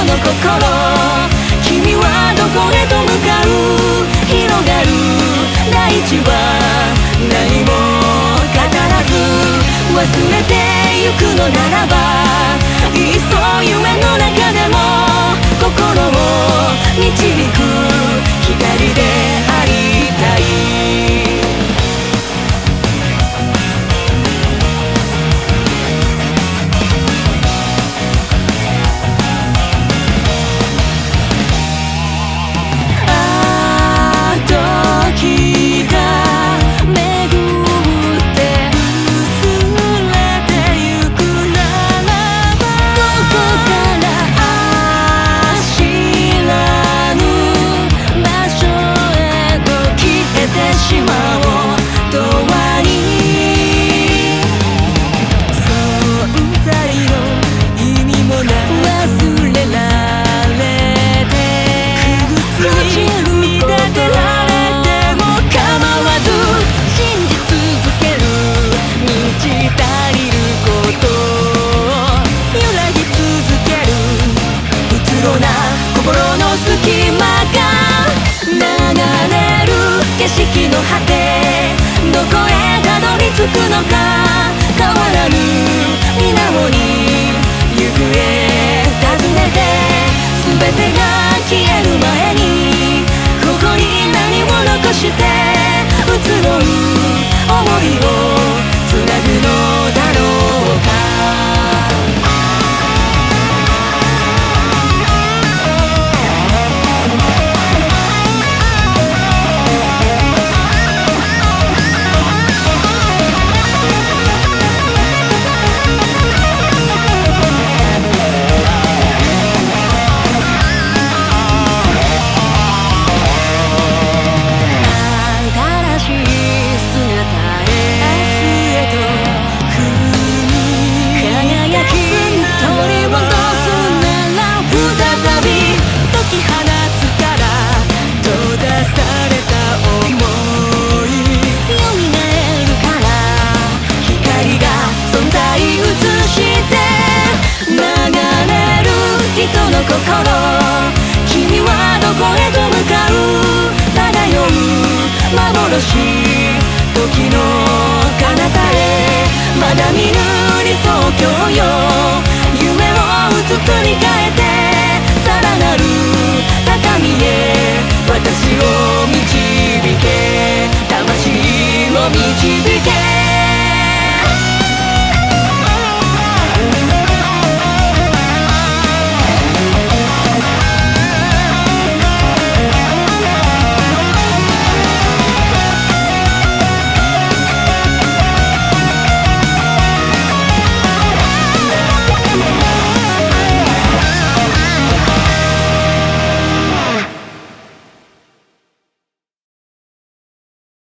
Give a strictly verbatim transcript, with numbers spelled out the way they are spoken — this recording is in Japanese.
の心、君はどこへと向かう。広がる大地は何も語らず、忘れてゆくのならば、いっそ夢の中でも心を導く光でありたい。景色の果て、どこへたどり着くのか。変わらぬ水面に行方尋ねて、全てが消える前にここに何を残して移ろう想いをつなぐのだろうか。心、君はどこへと向かう。漂う幻、時の彼方へ、まだ見ぬ理想郷よ。夢を打つ